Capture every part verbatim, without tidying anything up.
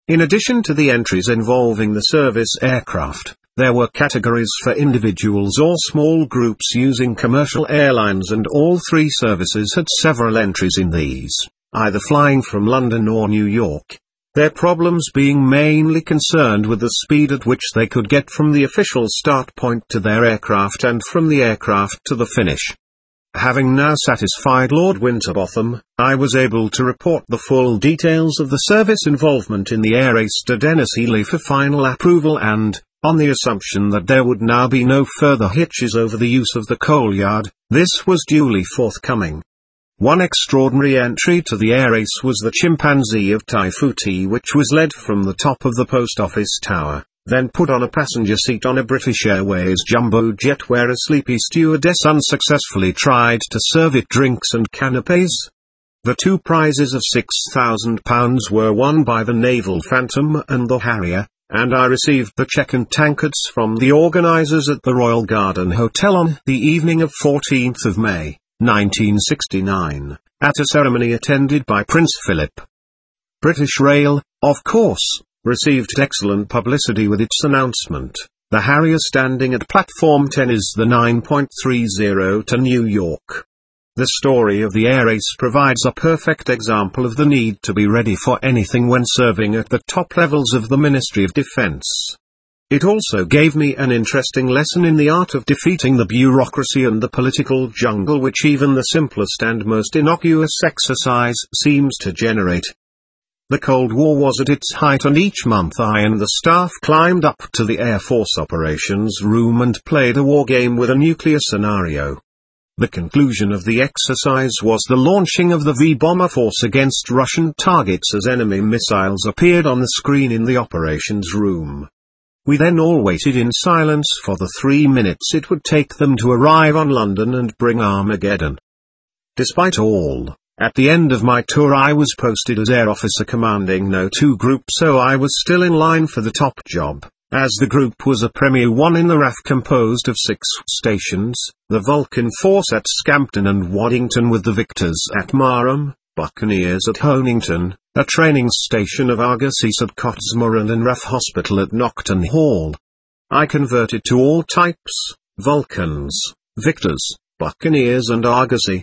In addition to the entries involving the service aircraft, there were categories for individuals or small groups using commercial airlines, and all three services had several entries in these, either flying from London or New York. Their problems being mainly concerned with the speed at which they could get from the official start point to their aircraft and from the aircraft to the finish. Having now satisfied Lord Winterbotham, I was able to report the full details of the service involvement in the Air Ace to Dennis Healy for final approval, and, on the assumption that there would now be no further hitches over the use of the coal yard, this was duly forthcoming. One extraordinary entry to the Air Ace was the chimpanzee of Taifuti, which was led from the top of the post office tower, then put on a passenger seat on a British Airways jumbo jet where a sleepy stewardess unsuccessfully tried to serve it drinks and canapés. The two prizes of six thousand pounds were won by the Naval Phantom and the Harrier, and I received the cheque and tankards from the organisers at the Royal Garden Hotel on the evening of fourteenth of May, nineteen sixty-nine, at a ceremony attended by Prince Philip. British Rail, of course, received excellent publicity with its announcement. The Harrier standing at platform ten is the nine point three zero to New York. The story of the Air Ace provides a perfect example of the need to be ready for anything when serving at the top levels of the Ministry of Defence. It also gave me an interesting lesson in the art of defeating the bureaucracy and the political jungle which even the simplest and most innocuous exercise seems to generate. The Cold War was at its height, and each month I and the staff climbed up to the Air Force operations room and played a war game with a nuclear scenario. The conclusion of the exercise was the launching of the V-bomber force against Russian targets as enemy missiles appeared on the screen in the operations room. We then all waited in silence for the three minutes it would take them to arrive on London and bring Armageddon. Despite all, at the end of my tour I was posted as Air Officer commanding No two Group, so I was still in line for the top job, as the group was a Premier one in the R A F composed of six stations, the Vulcan Force at Scampton and Waddington with the Victors at Marham, Buccaneers at Honington, a training station of Argosies at Cottesmore and an R A F hospital at Knockton Hall. I converted to all types, Vulcans, Victors, Buccaneers and Argosies.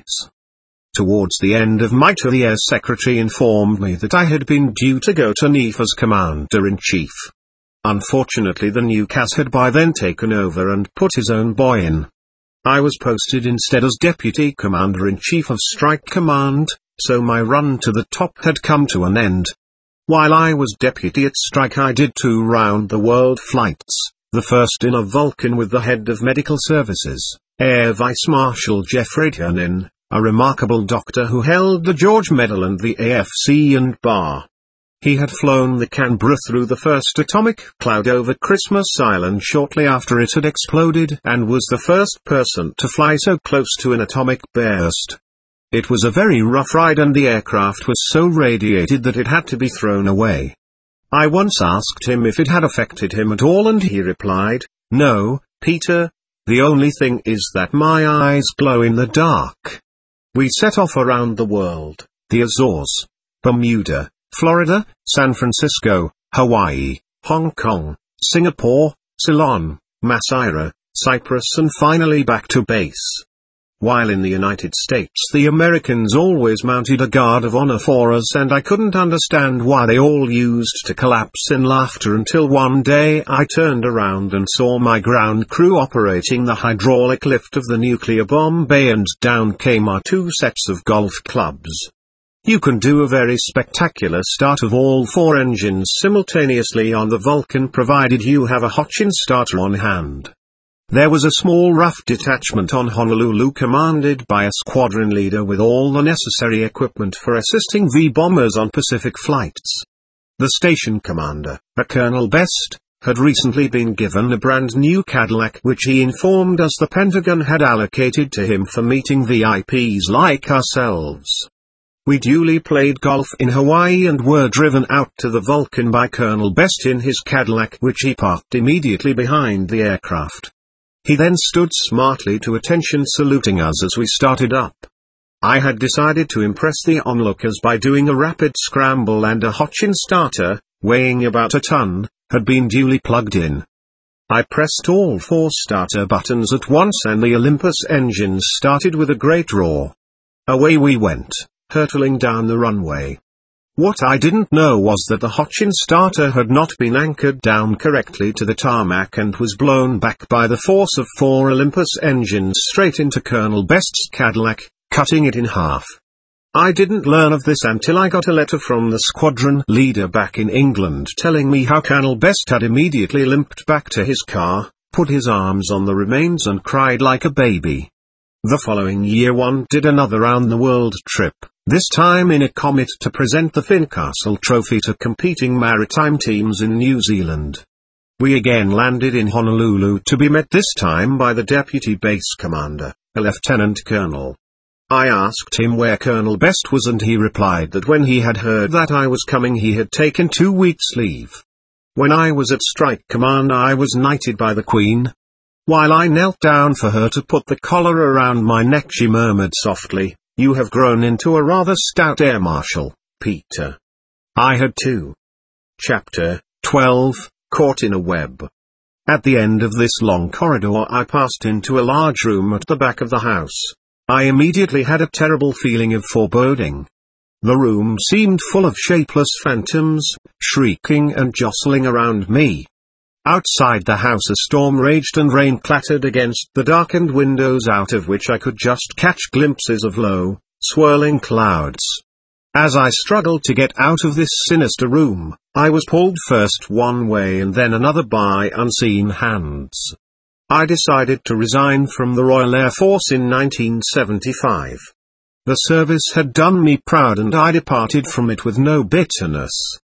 Towards the end of my tour the Air Secretary informed me that I had been due to go to N I F as Commander-in-Chief. Unfortunately the new C A S had by then taken over and put his own boy in. I was posted instead as Deputy Commander-in-Chief of Strike Command, so my run to the top had come to an end. While I was Deputy at Strike I did two round-the-world flights, the first in a Vulcan with the head of Medical Services, Air Vice Marshal Geoffrey Tiernan, a remarkable doctor who held the George Medal and the A F C and Bar. He had flown the Canberra through the first atomic cloud over Christmas Island shortly after it had exploded and was the first person to fly so close to an atomic burst. It was a very rough ride and the aircraft was so radiated that it had to be thrown away. I once asked him if it had affected him at all and he replied, "No, Peter, the only thing is that my eyes glow in the dark." We set off around the world, the Azores, Bermuda, Florida, San Francisco, Hawaii, Hong Kong, Singapore, Ceylon, Masaira, Cyprus and finally back to base. While in the United States the Americans always mounted a guard of honor for us and I couldn't understand why they all used to collapse in laughter until one day I turned around and saw my ground crew operating the hydraulic lift of the nuclear bomb bay and down came our two sets of golf clubs. You can do a very spectacular start of all four engines simultaneously on the Vulcan provided you have a Hotchins starter on hand. There was a small R A F detachment on Honolulu commanded by a squadron leader with all the necessary equipment for assisting V-bombers on Pacific flights. The station commander, a Colonel Best, had recently been given a brand new Cadillac which he informed us the Pentagon had allocated to him for meeting V I Ps like ourselves. We duly played golf in Hawaii and were driven out to the Vulcan by Colonel Best in his Cadillac which he parked immediately behind the aircraft. He then stood smartly to attention saluting us as we started up. I had decided to impress the onlookers by doing a rapid scramble and a Hotchins starter, weighing about a ton, had been duly plugged in. I pressed all four starter buttons at once and the Olympus engines started with a great roar. Away we went, hurtling down the runway. What I didn't know was that the Hotchkin starter had not been anchored down correctly to the tarmac and was blown back by the force of four Olympus engines straight into Colonel Best's Cadillac, cutting it in half. I didn't learn of this until I got a letter from the squadron leader back in England telling me how Colonel Best had immediately limped back to his car, put his arms on the remains and cried like a baby. The following year one did another round-the-world trip, this time in a Comet to present the Fincastle Trophy to competing maritime teams in New Zealand. We again landed in Honolulu to be met this time by the Deputy Base Commander, a Lieutenant Colonel. I asked him where Colonel Best was and he replied that when he had heard that I was coming he had taken two weeks' leave. When I was at Strike Command I was knighted by the Queen. While I knelt down for her to put the collar around my neck she murmured softly, "You have grown into a rather stout air marshal, Peter." I had too. Chapter twelve, Caught in a Web. At the end of this long corridor I passed into a large room at the back of the house. I immediately had a terrible feeling of foreboding. The room seemed full of shapeless phantoms, shrieking and jostling around me. Outside the house a storm raged and rain clattered against the darkened windows out of which I could just catch glimpses of low, swirling clouds. As I struggled to get out of this sinister room, I was pulled first one way and then another by unseen hands. I decided to resign from the Royal Air Force in nineteen seventy-five. The service had done me proud and I departed from it with no bitterness.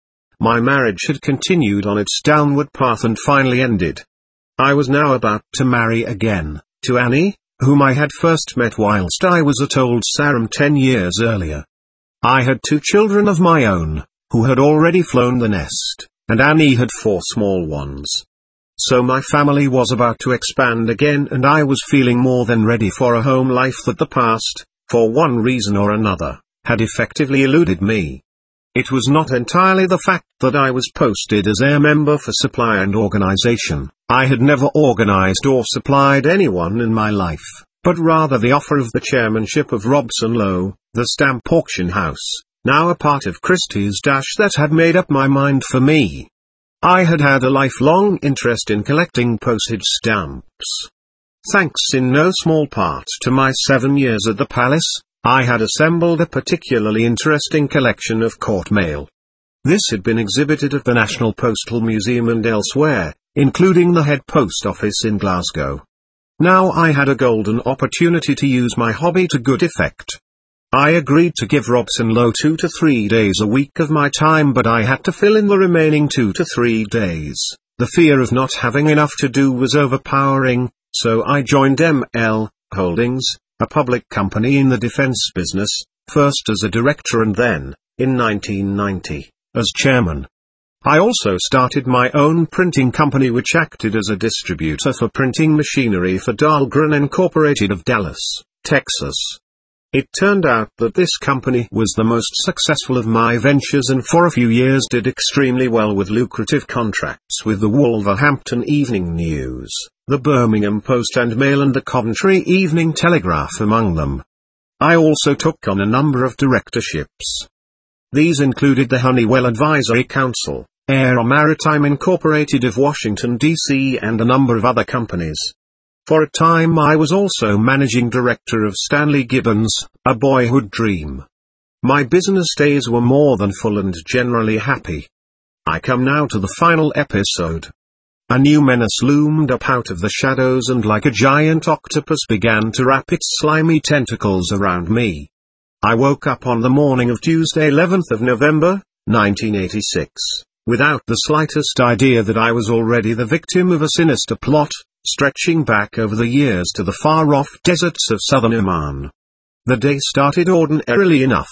My marriage had continued on its downward path and finally ended. I was now about to marry again, to Annie, whom I had first met whilst I was at Old Sarum ten years earlier. I had two children of my own, who had already flown the nest, and Annie had four small ones. So my family was about to expand again and I was feeling more than ready for a home life that the past, for one reason or another, had effectively eluded me. It was not entirely the fact that I was posted as air member for supply and organization. I had never organized or supplied anyone in my life, but rather the offer of the chairmanship of Robson Lowe, the stamp auction house, now a part of Christie's Dash, that had made up my mind for me. I had had a lifelong interest in collecting postage stamps. Thanks in no small part to my seven years at the palace, I had assembled a particularly interesting collection of court mail. This had been exhibited at the National Postal Museum and elsewhere, including the head post office in Glasgow. Now I had a golden opportunity to use my hobby to good effect. I agreed to give Robson Lowe two to three days a week of my time, but I had to fill in the remaining two to three days. The fear of not having enough to do was overpowering, so I joined M L Holdings, a public company in the defense business, first as a director and then, in nineteen ninety, as chairman. I also started my own printing company which acted as a distributor for printing machinery for Dahlgren Incorporated of Dallas, Texas. It turned out that this company was the most successful of my ventures and for a few years did extremely well with lucrative contracts with the Wolverhampton Evening News, the Birmingham Post and Mail and the Coventry Evening Telegraph among them. I also took on a number of directorships. These included the Honeywell Advisory Council, Aero Maritime Incorporated of Washington, D C and a number of other companies. For a time I was also managing director of Stanley Gibbons, A Boyhood Dream. My business days were more than full and generally happy. I come now to the final episode. A new menace loomed up out of the shadows and like a giant octopus began to wrap its slimy tentacles around me. I woke up on the morning of Tuesday eleventh of November, nineteen eighty-six, without the slightest idea that I was already the victim of a sinister plot, stretching back over the years to the far-off deserts of southern Oman. The day started ordinarily enough.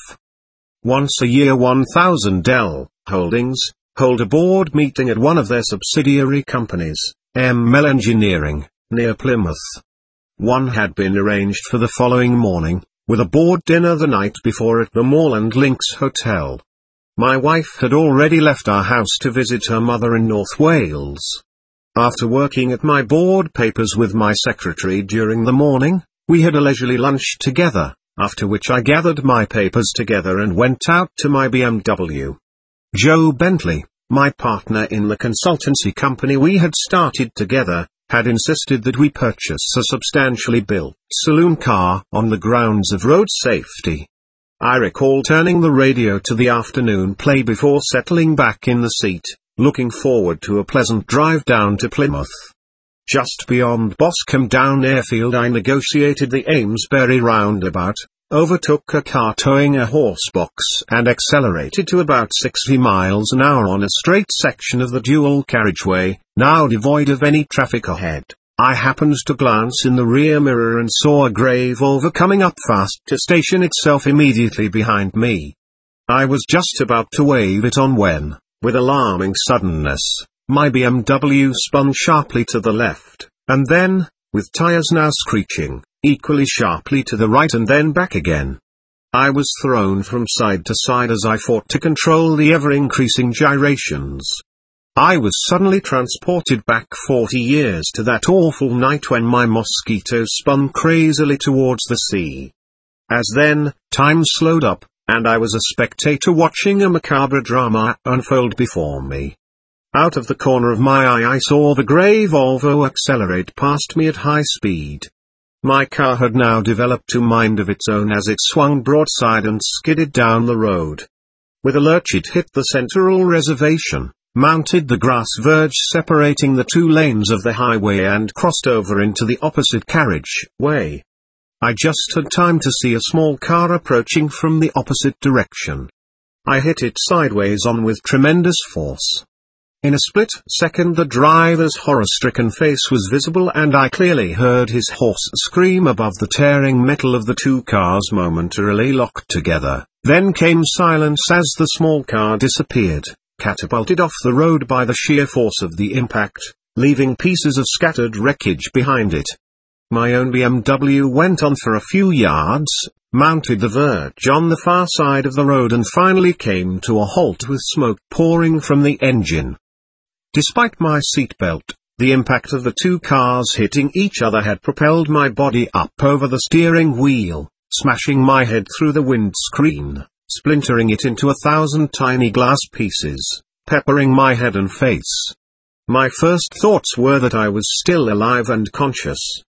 Once a year one thousand Dell Holdings hold a board meeting at one of their subsidiary companies, M L Engineering, near Plymouth. One had been arranged for the following morning, with a board dinner the night before at the Moreland Links Hotel. My wife had already left our house to visit her mother in North Wales. After working at my board papers with my secretary during the morning, we had a leisurely lunch together, after which I gathered my papers together and went out to my B M W. Joe Bentley, my partner in the consultancy company we had started together, had insisted that we purchase a substantially built saloon car on the grounds of road safety. I recall turning the radio to the afternoon play before settling back in the seat, looking forward to a pleasant drive down to Plymouth. Just beyond Boscombe Down Airfield I negotiated the Amesbury roundabout, overtook a car towing a horse box and accelerated to about sixty miles an hour on a straight section of the dual carriageway, now devoid of any traffic ahead. I happened to glance in the rear mirror and saw a grey Volvo coming up fast to station itself immediately behind me. I was just about to wave it on when, with alarming suddenness, my B M W spun sharply to the left, and then, with tyres now screeching, equally sharply to the right and then back again. I was thrown from side to side as I fought to control the ever-increasing gyrations. I was suddenly transported back forty years to that awful night when my Mosquito spun crazily towards the sea. As then, time slowed up, and I was a spectator watching a macabre drama unfold before me. Out of the corner of my eye I saw the grey Volvo accelerate past me at high speed. My car had now developed a mind of its own as it swung broadside and skidded down the road. With a lurch it hit the central reservation, mounted the grass verge separating the two lanes of the highway and crossed over into the opposite carriageway. I just had time to see a small car approaching from the opposite direction. I hit it sideways on with tremendous force. In a split second the driver's horror-stricken face was visible and I clearly heard his hoarse scream above the tearing metal of the two cars momentarily locked together. Then came silence as the small car disappeared, catapulted off the road by the sheer force of the impact, leaving pieces of scattered wreckage behind it. My own B M W went on for a few yards, mounted the verge on the far side of the road and finally came to a halt with smoke pouring from the engine. Despite my seatbelt, the impact of the two cars hitting each other had propelled my body up over the steering wheel, smashing my head through the windscreen, splintering it into a thousand tiny glass pieces, peppering my head and face. My first thoughts were that I was still alive and conscious.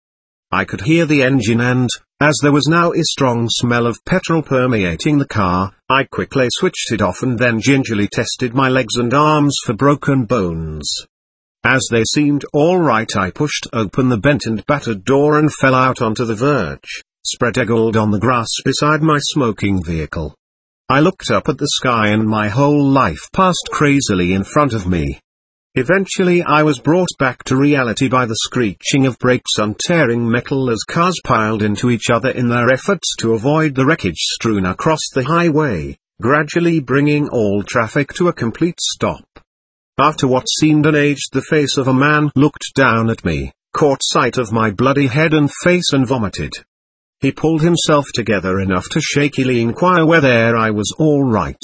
I could hear the engine and, as there was now a strong smell of petrol permeating the car, I quickly switched it off and then gingerly tested my legs and arms for broken bones. As they seemed all right I pushed open the bent and battered door and fell out onto the verge, spread eagled on the grass beside my smoking vehicle. I looked up at the sky and my whole life passed crazily in front of me. Eventually I was brought back to reality by the screeching of brakes on tearing metal as cars piled into each other in their efforts to avoid the wreckage strewn across the highway, gradually bringing all traffic to a complete stop. After what seemed an age the face of a man looked down at me, caught sight of my bloody head and face and vomited. He pulled himself together enough to shakily inquire whether I was all right.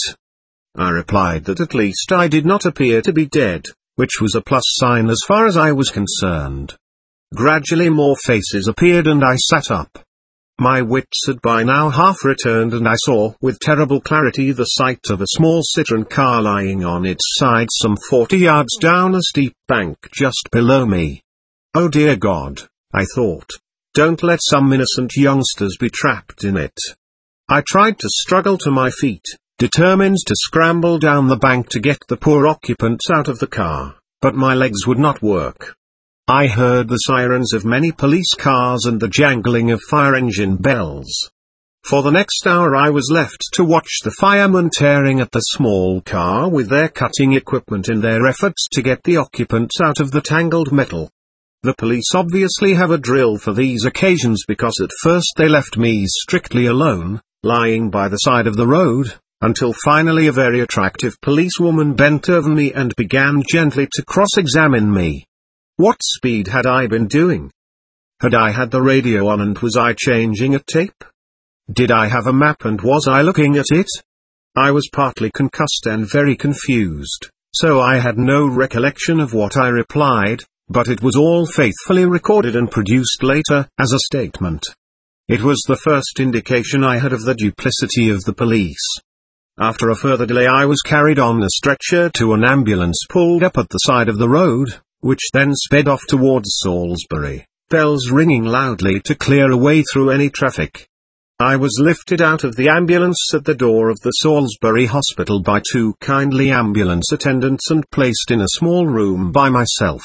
I replied that at least I did not appear to be dead, which was a plus sign as far as I was concerned. Gradually more faces appeared and I sat up. My wits had by now half returned and I saw with terrible clarity the sight of a small Citroën car lying on its side some forty yards down a steep bank just below me. Oh dear God, I thought. Don't let some innocent youngsters be trapped in it. I tried to struggle to my feet, determined to scramble down the bank to get the poor occupants out of the car, but my legs would not work. I heard the sirens of many police cars and the jangling of fire engine bells. For the next hour I was left to watch the firemen tearing at the small car with their cutting equipment in their efforts to get the occupants out of the tangled metal. The police obviously have a drill for these occasions because at first they left me strictly alone, lying by the side of the road, until finally a very attractive policewoman bent over me and began gently to cross-examine me. What speed had I been doing? Had I had the radio on and was I changing a tape? Did I have a map and was I looking at it? I was partly concussed and very confused, so I had no recollection of what I replied, but it was all faithfully recorded and produced later as a statement. It was the first indication I had of the duplicity of the police. After a further delay I was carried on a stretcher to an ambulance pulled up at the side of the road, which then sped off towards Salisbury, bells ringing loudly to clear a way through any traffic. I was lifted out of the ambulance at the door of the Salisbury Hospital by two kindly ambulance attendants and placed in a small room by myself.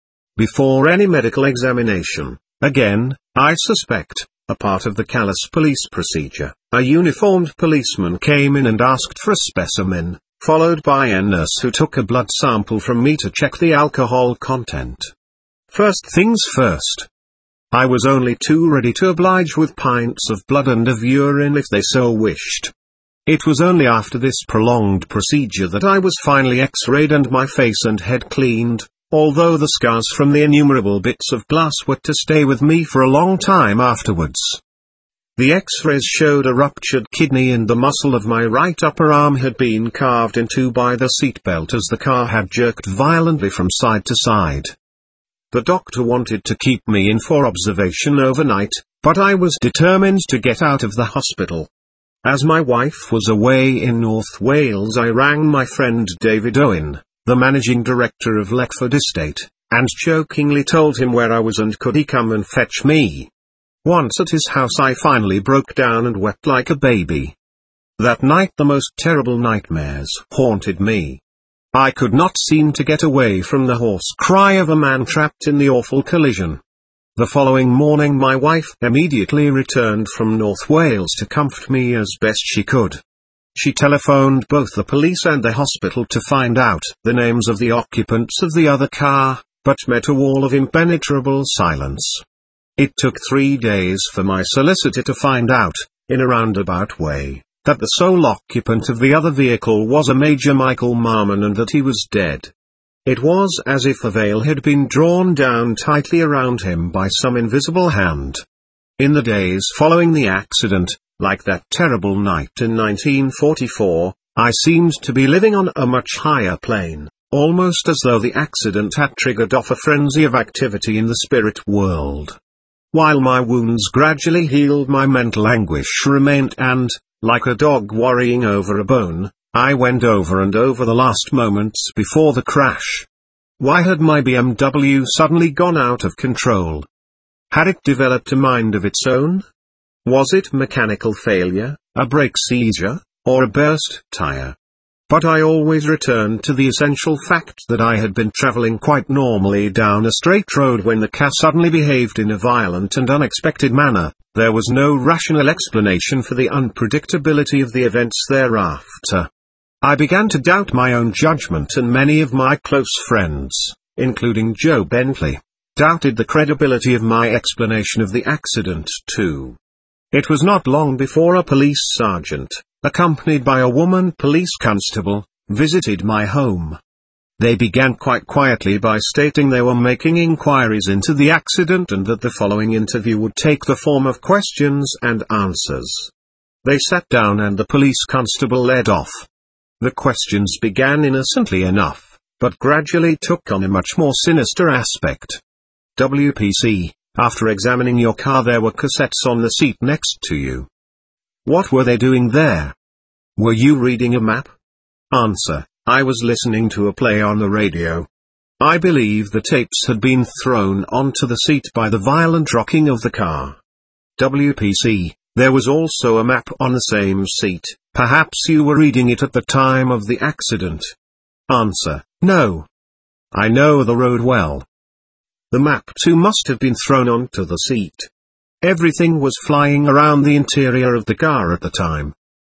Before any medical examination, again, I suspect, a part of the callous police procedure, a uniformed policeman came in and asked for a specimen, followed by a nurse who took a blood sample from me to check the alcohol content. First things first. I was only too ready to oblige with pints of blood and of urine if they so wished. It was only after this prolonged procedure that I was finally x-rayed and my face and head cleaned, although the scars from the innumerable bits of glass were to stay with me for a long time afterwards. The x-rays showed a ruptured kidney and the muscle of my right upper arm had been carved in two by the seatbelt as the car had jerked violently from side to side. The doctor wanted to keep me in for observation overnight, but I was determined to get out of the hospital. As my wife was away in North Wales, I rang my friend David Owen, the managing director of Leckford Estate, and jokingly told him where I was and could he come and fetch me. Once at his house I finally broke down and wept like a baby. That night the most terrible nightmares haunted me. I could not seem to get away from the hoarse cry of a man trapped in the awful collision. The following morning my wife immediately returned from North Wales to comfort me as best she could. She telephoned both the police and the hospital to find out the names of the occupants of the other car, but met a wall of impenetrable silence. It took three days for my solicitor to find out, in a roundabout way, that the sole occupant of the other vehicle was a Major Michael Marmon and that he was dead. It was as if a veil had been drawn down tightly around him by some invisible hand. In the days following the accident, like that terrible night in nineteen forty-four, I seemed to be living on a much higher plane, almost as though the accident had triggered off a frenzy of activity in the spirit world. While my wounds gradually healed, my mental anguish remained and, like a dog worrying over a bone, I went over and over the last moments before the crash. Why had my B M W suddenly gone out of control? Had it developed a mind of its own? Was it mechanical failure, a brake seizure, or a burst tire? But I always returned to the essential fact that I had been traveling quite normally down a straight road when the car suddenly behaved in a violent and unexpected manner. There was no rational explanation for the unpredictability of the events thereafter. I began to doubt my own judgment, and many of my close friends, including Joe Bentley, doubted the credibility of my explanation of the accident too. It was not long before a police sergeant, accompanied by a woman police constable, visited my home. They began quite quietly by stating they were making inquiries into the accident and that the following interview would take the form of questions and answers. They sat down and the police constable led off. The questions began innocently enough, but gradually took on a much more sinister aspect. W P C, after examining your car, there were cassettes on the seat next to you. What were they doing there? Were you reading a map? Answer: I was listening to a play on the radio. I believe the tapes had been thrown onto the seat by the violent rocking of the car. W P C, there was also a map on the same seat. Perhaps you were reading it at the time of the accident. Answer: no. I know the road well. The map too must have been thrown onto the seat. Everything was flying around the interior of the car at the time.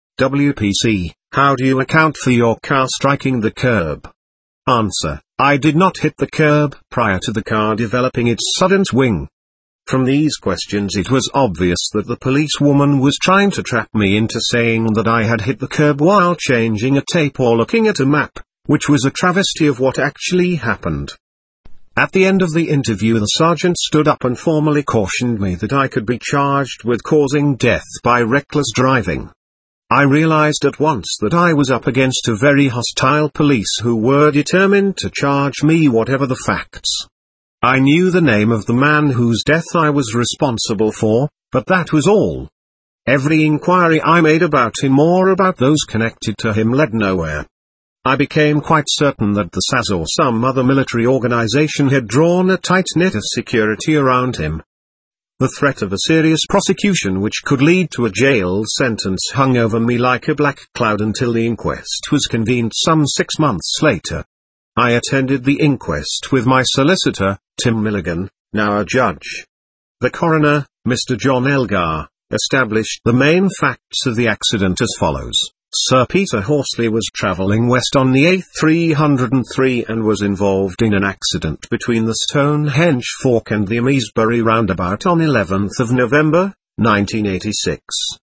W P C, how do you account for your car striking the curb? Answer: I did not hit the curb prior to the car developing its sudden swing. From these questions it was obvious that the policewoman was trying to trap me into saying that I had hit the curb while changing a tape or looking at a map, which was a travesty of what actually happened. At the end of the interview, the sergeant stood up and formally cautioned me that I could be charged with causing death by reckless driving. I realized at once that I was up against a very hostile police who were determined to charge me whatever the facts. I knew the name of the man whose death I was responsible for, but that was all. Every inquiry I made about him or about those connected to him led nowhere. I became quite certain that the S A S or some other military organization had drawn a tight net of security around him. The threat of a serious prosecution which could lead to a jail sentence hung over me like a black cloud until the inquest was convened some six months later. I attended the inquest with my solicitor, Tim Milligan, now a judge. The coroner, Mister John Elgar, established the main facts of the accident as follows. Sir Peter Horsley was travelling west on the A three oh three and was involved in an accident between the Stonehenge Fork and the Amesbury roundabout on eleventh of November, nineteen eighty-six.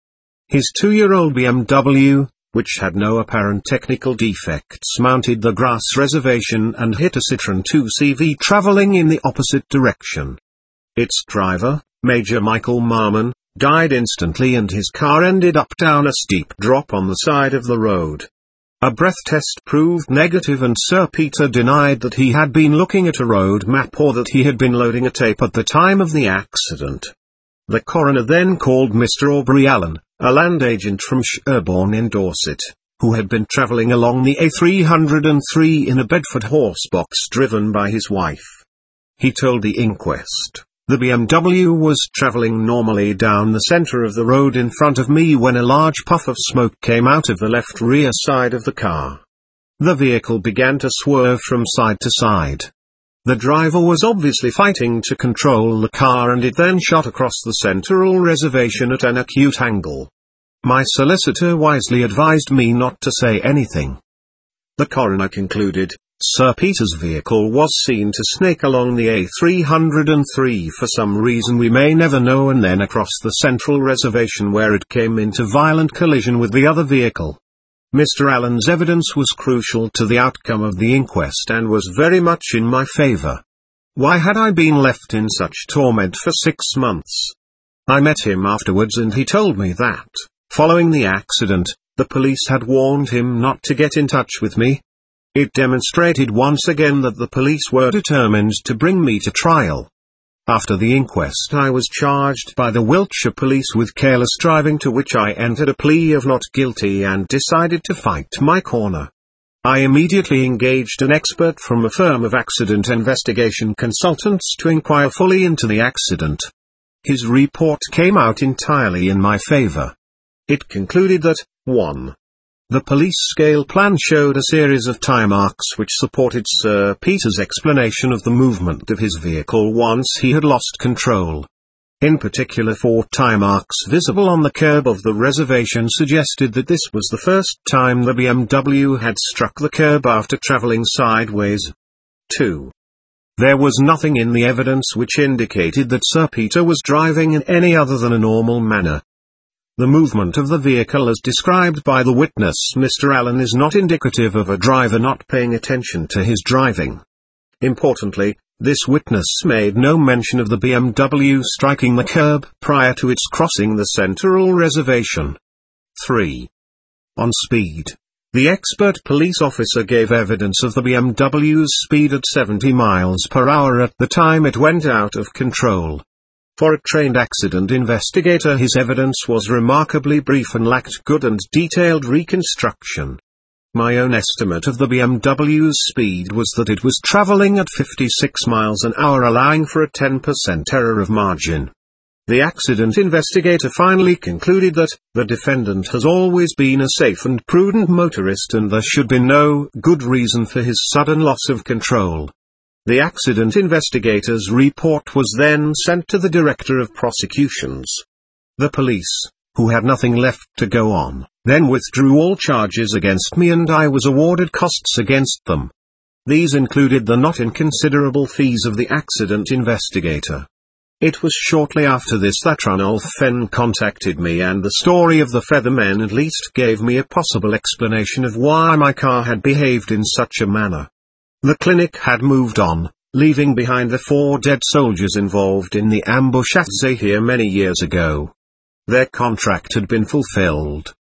His two-year-old B M W, which had no apparent technical defects, mounted the grass reservation and hit a Citroën two C V travelling in the opposite direction. Its driver, Major Michael Marmon, died instantly and his car ended up down a steep drop on the side of the road. A breath test proved negative and Sir Peter denied that he had been looking at a road map or that he had been loading a tape at the time of the accident. The coroner then called Mister Aubrey Allen, a land agent from Sherborne in Dorset, who had been travelling along the A three oh three in a Bedford horsebox driven by his wife. He told the inquest, "The B M W was travelling normally down the centre of the road in front of me when a large puff of smoke came out of the left rear side of the car. The vehicle began to swerve from side to side. The driver was obviously fighting to control the car and it then shot across the central reservation at an acute angle. My solicitor wisely advised me not to say anything." The coroner concluded, Sir Peter's vehicle was seen to snake along the A three oh three for some reason we may never know and then across the central reservation where it came into violent collision with the other vehicle. Mister Allen's evidence was crucial to the outcome of the inquest and was very much in my favour. Why had I been left in such torment for six months? I met him afterwards and he told me that, following the accident, the police had warned him not to get in touch with me. It demonstrated once again that the police were determined to bring me to trial. After the inquest I was charged by the Wiltshire Police with careless driving, to which I entered a plea of not guilty and decided to fight my corner. I immediately engaged an expert from a firm of accident investigation consultants to inquire fully into the accident. His report came out entirely in my favour. It concluded that, one. The police scale plan showed a series of tire marks which supported Sir Peter's explanation of the movement of his vehicle once he had lost control. In particular, four tire marks visible on the curb of the reservation suggested that this was the first time the B M W had struck the curb after travelling sideways. two. There was nothing in the evidence which indicated that Sir Peter was driving in any other than a normal manner. The movement of the vehicle as described by the witness Mister Allen is not indicative of a driver not paying attention to his driving. Importantly, this witness made no mention of the B M W striking the curb prior to its crossing the central reservation. three. On speed. The expert police officer gave evidence of the B M W's speed at seventy miles per hour at the time it went out of control. For a trained accident investigator, his evidence was remarkably brief and lacked good and detailed reconstruction. My own estimate of the B M W's speed was that it was traveling at fifty-six miles an hour, allowing for a ten percent error of margin. The accident investigator finally concluded that the defendant has always been a safe and prudent motorist and there should be no good reason for his sudden loss of control. The accident investigator's report was then sent to the Director of Prosecutions. The police, who had nothing left to go on, then withdrew all charges against me and I was awarded costs against them. These included the not inconsiderable fees of the accident investigator. It was shortly after this that Ranulph Fenn contacted me, and the story of the Feathermen at least gave me a possible explanation of why my car had behaved in such a manner. The clinic had moved on, leaving behind the four dead soldiers involved in the ambush at Zahir many years ago. Their contract had been fulfilled.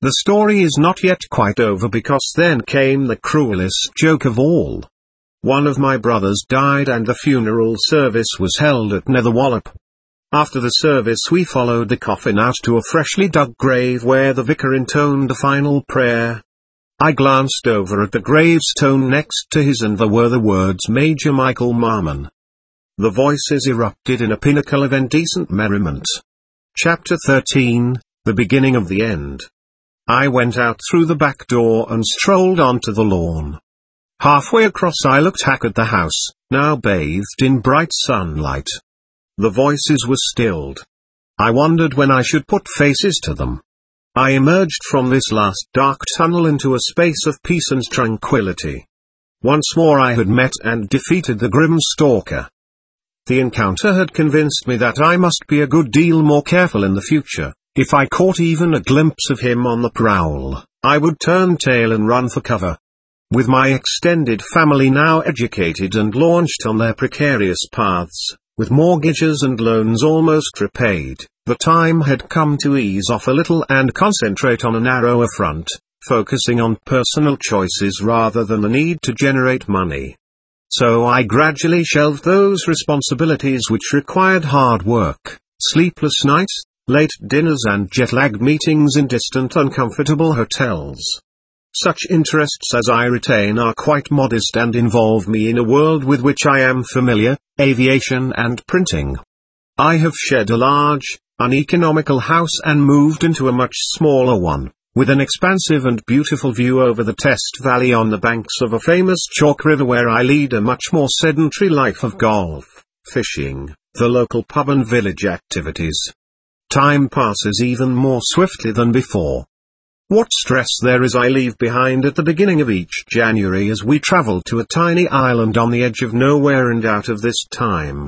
The story is not yet quite over, because then came the cruelest joke of all. One of my brothers died and the funeral service was held at Netherwallop. After the service we followed the coffin out to a freshly dug grave where the vicar intoned a final prayer. I glanced over at the gravestone next to his and there were the words Major Michael Marmon. The voices erupted in a pinnacle of indecent merriment. Chapter thirteen, The Beginning of the End. I went out through the back door and strolled onto the lawn. Halfway across I looked back at the house, now bathed in bright sunlight. The voices were stilled. I wondered when I should put faces to them. I emerged from this last dark tunnel into a space of peace and tranquility. Once more I had met and defeated the grim stalker. The encounter had convinced me that I must be a good deal more careful in the future. If I caught even a glimpse of him on the prowl, I would turn tail and run for cover. With my extended family now educated and launched on their precarious paths, with mortgages and loans almost repaid, the time had come to ease off a little and concentrate on a narrower front, focusing on personal choices rather than the need to generate money. So I gradually shelved those responsibilities which required hard work, sleepless nights, late dinners and jet-lagged meetings in distant uncomfortable hotels. Such interests as I retain are quite modest and involve me in a world with which I am familiar, aviation and printing. I have shed a large, uneconomical house and moved into a much smaller one, with an expansive and beautiful view over the Test Valley on the banks of a famous chalk river where I lead a much more sedentary life of golf, fishing, the local pub and village activities. Time passes even more swiftly than before. What stress there is I leave behind at the beginning of each January as we travel to a tiny island on the edge of nowhere and out of this time.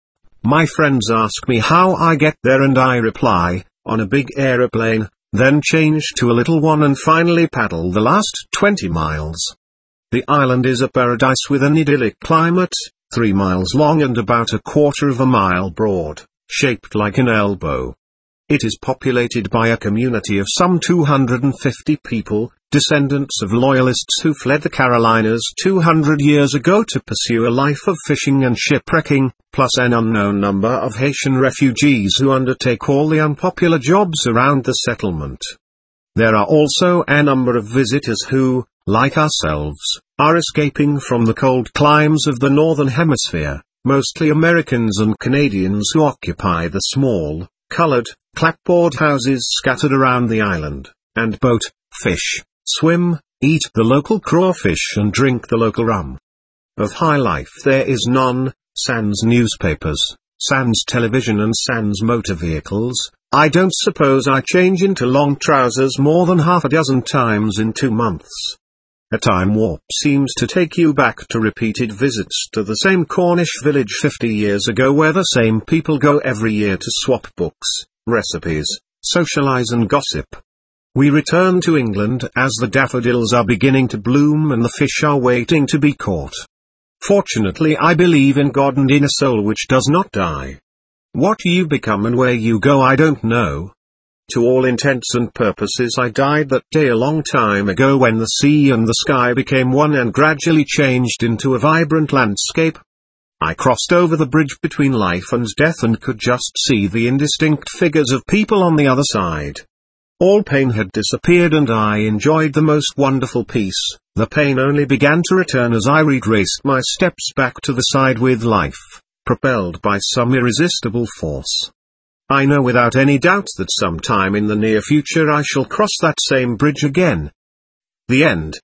My friends ask me how I get there and I reply, on a big aeroplane, then change to a little one and finally paddle the last twenty miles. The island is a paradise with an idyllic climate, three miles long and about a quarter of a mile broad, shaped like an elbow. It is populated by a community of some two hundred fifty people, descendants of loyalists who fled the Carolinas two hundred years ago to pursue a life of fishing and shipwrecking, plus an unknown number of Haitian refugees who undertake all the unpopular jobs around the settlement. There are also a number of visitors who, like ourselves, are escaping from the cold climes of the Northern Hemisphere, mostly Americans and Canadians who occupy the small, colored, clapboard houses scattered around the island, and boat, fish, swim, eat the local crawfish and drink the local rum. Of high life there is none, sans newspapers, sans television and sans motor vehicles. I don't suppose I change into long trousers more than half a dozen times in two months. A time warp seems to take you back to repeated visits to the same Cornish village fifty years ago where the same people go every year to swap books, recipes, socialize and gossip. We return to England as the daffodils are beginning to bloom and the fish are waiting to be caught. Fortunately I believe in God and in a soul which does not die. What you become and where you go I don't know. To all intents and purposes I died that day a long time ago when the sea and the sky became one and gradually changed into a vibrant landscape. I crossed over the bridge between life and death and could just see the indistinct figures of people on the other side. All pain had disappeared and I enjoyed the most wonderful peace. The pain only began to return as I retraced my steps back to the side with life, propelled by some irresistible force. I know without any doubt that sometime in the near future I shall cross that same bridge again. The end.